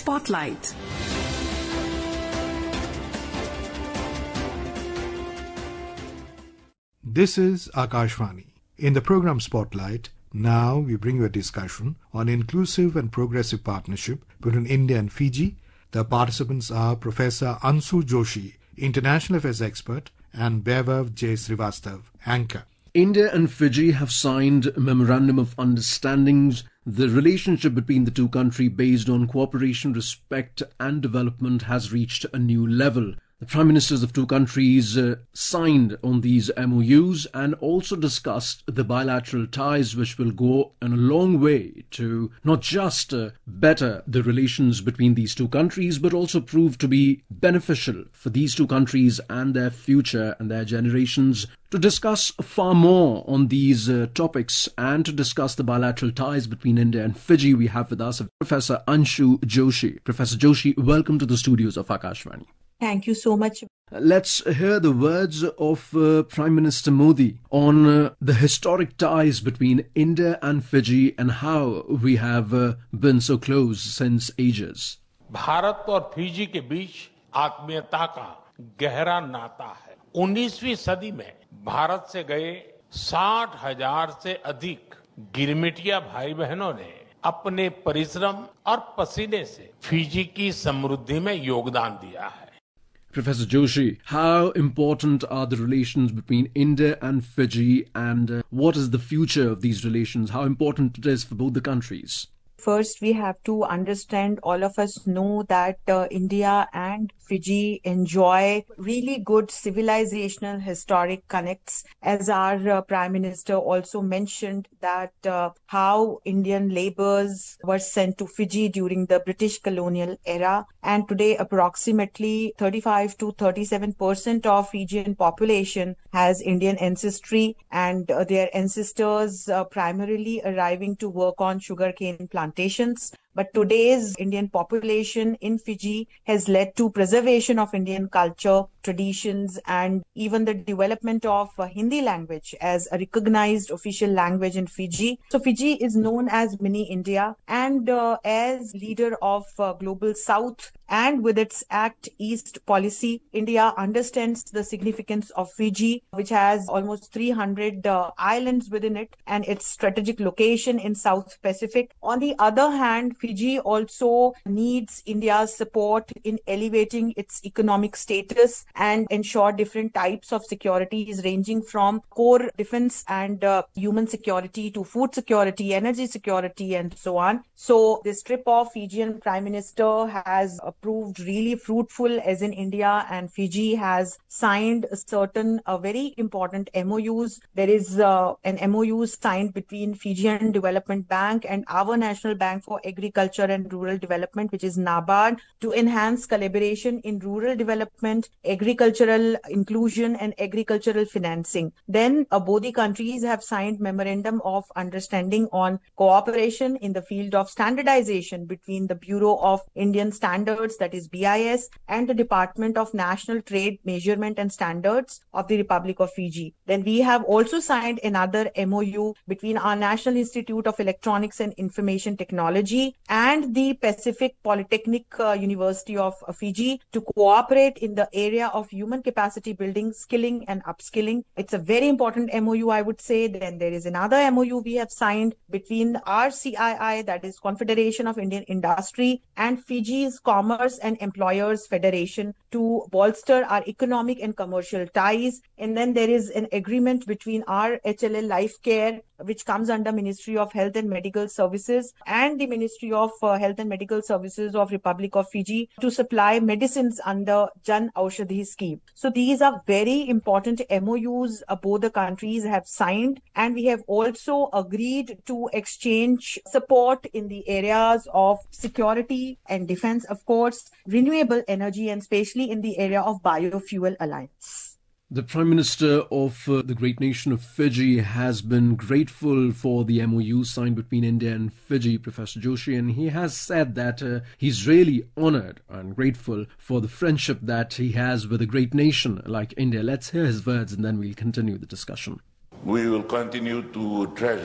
Spotlight. This is Akashvani. In the program Spotlight, now we bring you a discussion on inclusive and progressive partnership between India and Fiji. The participants are Professor Anshu Joshi, International Affairs expert, and Vaibhav J. Srivastav, anchor. India and Fiji have signed a memorandum of understandings. The relationship between the two countries based on cooperation, respect and development has reached a new level. The Prime Ministers of two countries signed on these MOUs and also discussed the bilateral ties which will go a long way to not just better the relations between these two countries but also prove to be beneficial for these two countries and their future and their generations. To discuss far more on these topics and to discuss the bilateral ties between India and Fiji, we have with us Professor Anshu Joshi. Professor Joshi, welcome to the studios of Akashvani. Thank you so much. Let's hear the words of Prime Minister Modi on the historic ties between India and Fiji and how we have been so close since ages. Bharat और Fiji के बीच आत्मीयता का गहरा नाता है। 19वीं सदी में भारत से गए 60,000 से अधिक गिरमिटिया भाई बहनों ने अपने परिश्रम और पसीने से फिजी की समृद्धि में योगदान दिया है। Professor Joshi, how important are the relations between India and Fiji and what is the future of these relations? How important it is for both the countries? First, we have to understand, all of us know that India and Fiji enjoy really good civilizational historic connects. As our Prime Minister also mentioned that how Indian laborers were sent to Fiji during the British colonial era. And today approximately 35 to 37% of Fijian population has Indian ancestry and their ancestors primarily arriving to work on sugarcane plantations. But today's Indian population in Fiji has led to preservation of Indian culture, traditions, and even the development of Hindi language as a recognized official language in Fiji. So Fiji is known as Mini India, and as leader of Global South and with its Act East policy, India understands the significance of Fiji, which has almost 300 islands within it and its strategic location in South Pacific. On the other hand, Fiji also needs India's support in elevating its economic status and ensure different types of securities ranging from core defense and human security to food security, energy security, and so on. So this trip of Fijian Prime Minister has proved really fruitful, as in India and Fiji has signed certain very important MOUs. There is an MOU signed between Fijian Development Bank and our National Bank for Agriculture and Rural Development, which is NABARD, to enhance collaboration in rural development, agricultural inclusion, and agricultural financing. Then both the countries have signed Memorandum of Understanding on cooperation in the field of standardization between the Bureau of Indian Standards, that is BIS, and the Department of National Trade Measurement and Standards of the Republic of Fiji. Then we have also signed another MOU between our National Institute of Electronics and Information Technology and the Pacific Polytechnic University of Fiji to cooperate in the area of human capacity building, skilling and upskilling. It's a very important MOU, I would say. Then there is another MOU we have signed between RCII, that is Confederation of Indian Industry, and Fiji's Commerce and Employers Federation to bolster our economic and commercial ties. And then there is an agreement between our HLL Life Care, which comes under Ministry of Health and Medical Services, and the Ministry of Health and Medical Services of Republic of Fiji to supply medicines under Jan Aushadhi scheme. So these are very important MOUs both the countries have signed, and we have also agreed to exchange support in the areas of security and defense, of course, renewable energy, and especially in the area of biofuel alliance. The Prime Minister of the great nation of Fiji has been grateful for the MOU signed between India and Fiji, Professor Joshi, and he has said that he's really honored and grateful for the friendship that he has with a great nation like India. Let's hear his words and then we'll continue the discussion. We will continue to treasure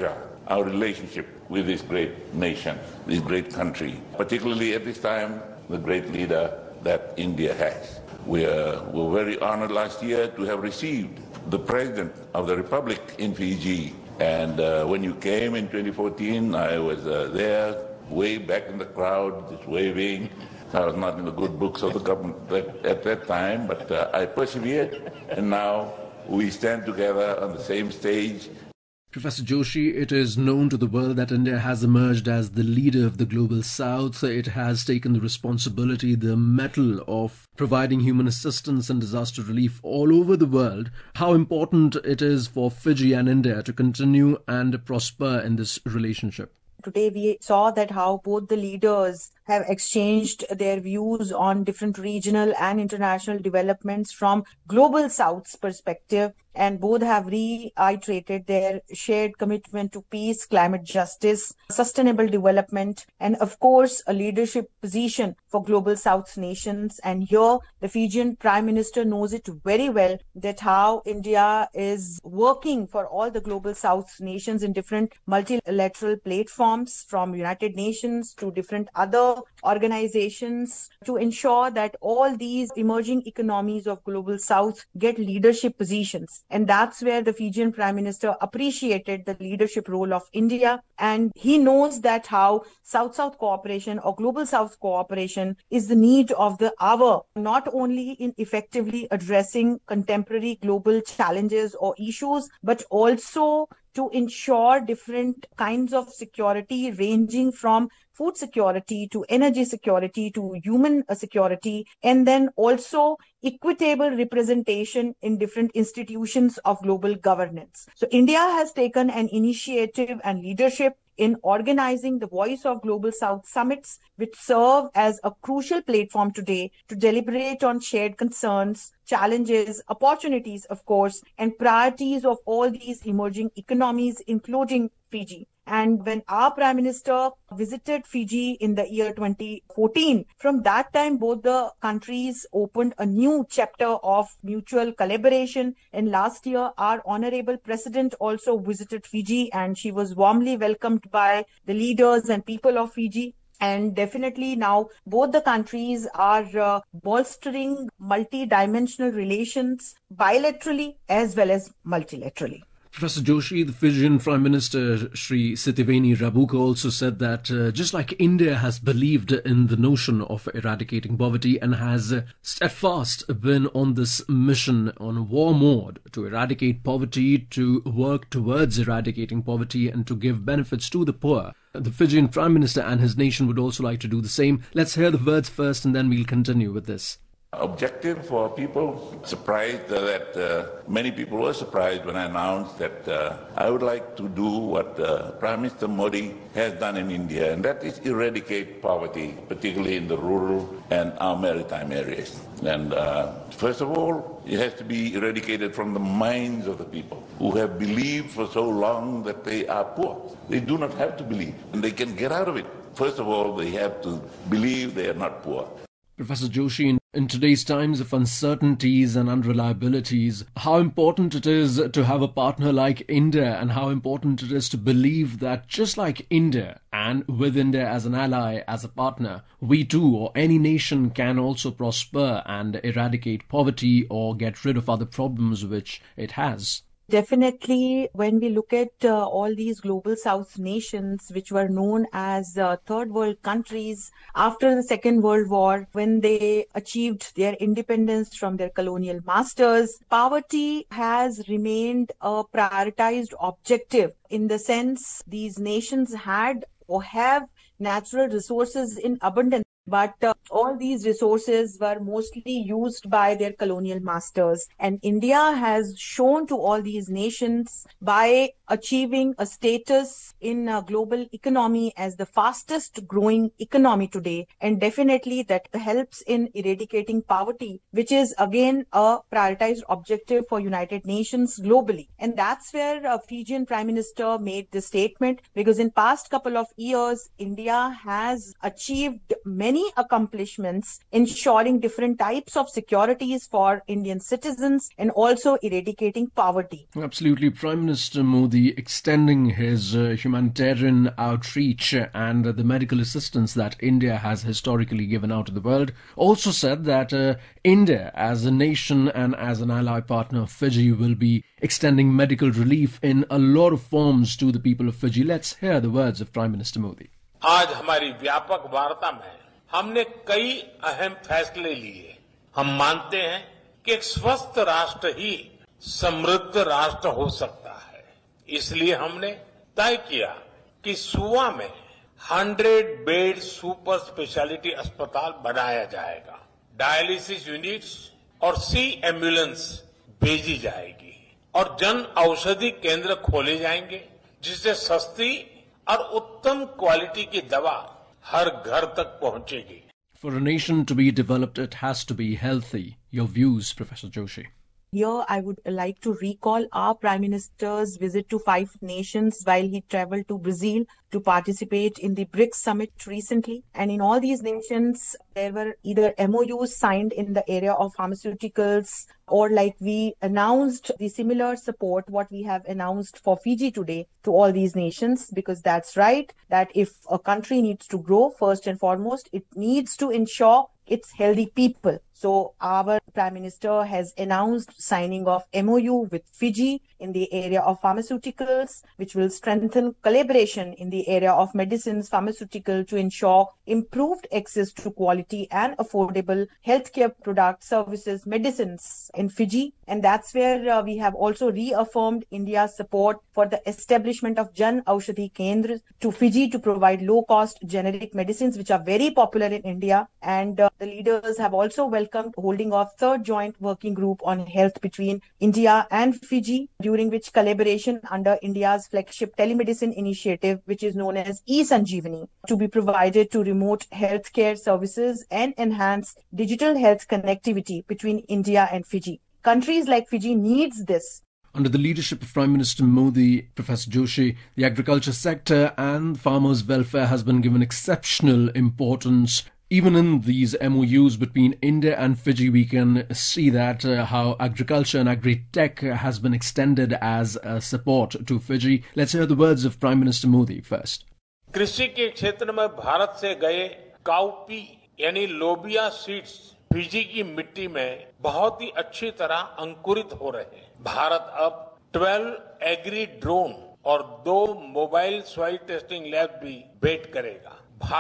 our relationship with this great nation, this great country, particularly at this time, the great leader that India has. We were very honored last year to have received the President of the Republic in Fiji. And when you came in 2014, I was there, way back in the crowd, just waving. I was not in the good books of the government at that time, but I persevered, and now we stand together on the same stage. Professor Joshi, it is known to the world that India has emerged as the leader of the global south. It has taken the responsibility, the mettle of providing human assistance and disaster relief all over the world. How important it is for Fiji and India to continue and prosper in this relationship? Today we saw that how both the leaders have exchanged their views on different regional and international developments from global South's perspective, and both have reiterated their shared commitment to peace, climate justice, sustainable development, and of course a leadership position for global South nations. And here the Fijian Prime Minister knows it very well that how India is working for all the global South nations in different multilateral platforms, from United Nations to different other organizations, to ensure that all these emerging economies of global South get leadership positions. And that's where the Fijian Prime Minister appreciated the leadership role of India. And he knows that how South-South cooperation or global South cooperation is the need of the hour, not only in effectively addressing contemporary global challenges or issues, but also to ensure different kinds of security, ranging from food security to energy security to human security, and then also equitable representation in different institutions of global governance. So India has taken an initiative and leadership in organizing the Voice of Global South summits, which serve as a crucial platform today to deliberate on shared concerns, challenges, opportunities, of course, and priorities of all these emerging economies, including Fiji. And when our Prime Minister visited Fiji in the year 2014, from that time, both the countries opened a new chapter of mutual collaboration. And last year, our Honorable President also visited Fiji, and she was warmly welcomed by the leaders and people of Fiji. And definitely now both the countries are bolstering multi-dimensional relations bilaterally as well as multilaterally. Professor Joshi, the Fijian Prime Minister Sri Sitiveni Rabuka also said that just like India has believed in the notion of eradicating poverty and has steadfast been on this mission on war mode to eradicate poverty, to work towards eradicating poverty and to give benefits to the poor, the Fijian Prime Minister and his nation would also like to do the same. Let's hear the words first and then we'll continue with this. Objective for people. Surprised that many people were surprised when I announced that I would like to do what Prime Minister Modi has done in India, and that is eradicate poverty, particularly in the rural and our maritime areas. And first of all, it has to be eradicated from the minds of the people who have believed for so long that they are poor. They do not have to believe, and they can get out of it. First of all, they have to believe they are not poor. Professor Joshi, in today's times of uncertainties and unreliabilities, how important it is to have a partner like India, and how important it is to believe that just like India, and with India as an ally, as a partner, we too or any nation can also prosper and eradicate poverty or get rid of other problems which it has. Definitely, when we look at all these global South nations, which were known as third world countries after the Second World War, when they achieved their independence from their colonial masters, poverty has remained a prioritized objective, in the sense these nations had or have natural resources in abundance. But all these resources were mostly used by their colonial masters. And India has shown to all these nations by achieving a status in a global economy as the fastest growing economy today. And definitely that helps in eradicating poverty, which is again a prioritized objective for United Nations globally. And that's where Fijian Prime Minister made the statement, because in past couple of years, India has achieved many many accomplishments, ensuring different types of securities for Indian citizens and also eradicating poverty. Absolutely. Prime Minister Modi extending his humanitarian outreach and the medical assistance that India has historically given out to the world, also said that India as a nation and as an ally partner of Fiji will be extending medical relief in a lot of forms to the people of Fiji. Let's hear the words of Prime Minister Modi. आज हमारी व्यापक वार्ता में हमने कई अहम फैसले लिए। हम मानते हैं कि एक स्वस्थ राष्ट्र ही समृद्ध राष्ट्र हो सकता है। इसलिए हमने तय किया कि सुवा में 100 बेड सुपर स्पेशलिटी अस्पताल बनाया जाएगा। डायलिसिस यूनिट्स और सी एम्बुलेंस भेजी जाएगी और जन औषधि केंद्र खोले जाएंगे, जिससे सस्ती और उत्तम क्वालिटी की दवा हर घर तक पहुंचेगी। For a nation to be developed, it has to be healthy. Your views, Professor Joshi. Here, I would like to recall our Prime Minister's visit to 5 nations while he traveled to Brazil to participate in the BRICS summit recently. And in all these nations, there were either MOUs signed in the area of pharmaceuticals, or like we announced the similar support, what we have announced for Fiji today to all these nations, because that's right, that if a country needs to grow, first and foremost, it needs to ensure its healthy people. So our Prime Minister has announced signing of MOU with Fiji in the area of pharmaceuticals, which will strengthen collaboration in the area of medicines, pharmaceutical, to ensure improved access to quality and affordable healthcare products, services, medicines in Fiji. And that's where we have also reaffirmed India's support for the establishment of Jan Aushadhi Kendras to Fiji to provide low-cost generic medicines, which are very popular in India. And the leaders have also welcomed holding of third joint working group on health between India and Fiji, during which collaboration under India's flagship telemedicine initiative, which is known as eSanjeevani, to be provided to remote healthcare services and enhance digital health connectivity between India and Fiji. Countries like Fiji needs this. Under the leadership of Prime Minister Modi, Professor Joshi, the agriculture sector and farmers' welfare has been given exceptional importance. Even in these MOUs between India and Fiji, we can see that how agriculture and agri-tech has been extended as support to Fiji. Let's hear the words of Prime Minister Modi first. कृषि के क्षेत्र में भारत से गए cowpea यानी लोबिया seeds Fiji की मिट्टी में बहुत ही अच्छी तरह अंकुरित हो रहे हैं। भारत अब 12 एग्री ड्रोन और 2 मोबाइल सॉइल टेस्टिंग लैब भी भेंट करेगा।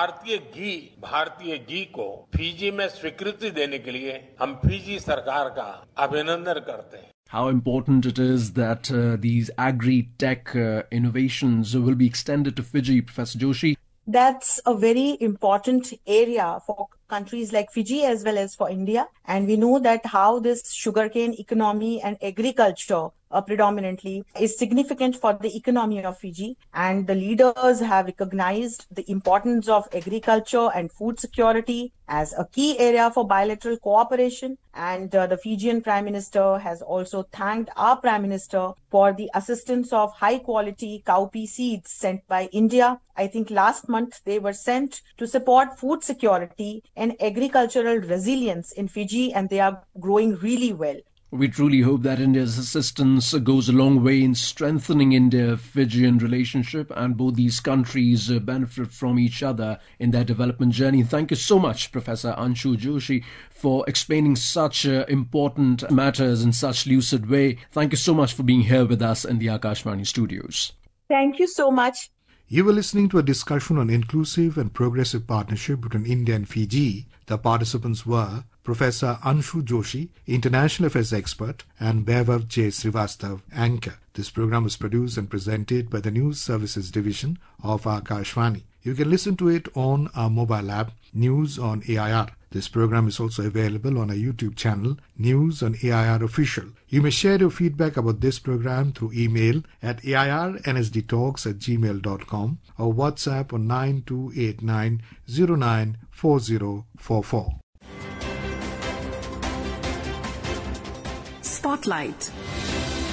भारतीय घी को फिजी में स्वीकृति देने के लिए हम फिजी सरकार का अभिनंदन करते हैं। How important it is that these agri-tech innovations will be extended to Fiji, Professor Joshi. That's a very important area for countries like Fiji as well as for India. And we know that how this sugarcane economy and agriculture predominantly is significant for the economy of Fiji. And the leaders have recognized the importance of agriculture and food security as a key area for bilateral cooperation. And the Fijian Prime Minister has also thanked our Prime Minister for the assistance of high quality cowpea seeds sent by India. I think last month they were sent to support food security and agricultural resilience in Fiji, and they are growing really well. We truly hope that India's assistance goes a long way in strengthening India-Fijian relationship, and both these countries benefit from each other in their development journey. Thank you so much, Professor Anshu Joshi, for explaining such important matters in such lucid way. Thank you so much for being here with us in the Akashvani studios. Thank you so much. You were listening to a discussion on inclusive and progressive partnership between India and Fiji. The participants were Professor Anshu Joshi, International Affairs expert, and Vaibhav J. Srivastav, anchor. This program was produced and presented by the News Services Division of Akashvani. You can listen to it on our mobile app, News on AIR. This program is also available on our YouTube channel, News on AIR Official. You may share your feedback about this program through email at airnsdtalks@gmail.com or WhatsApp on 9289094044. Spotlight.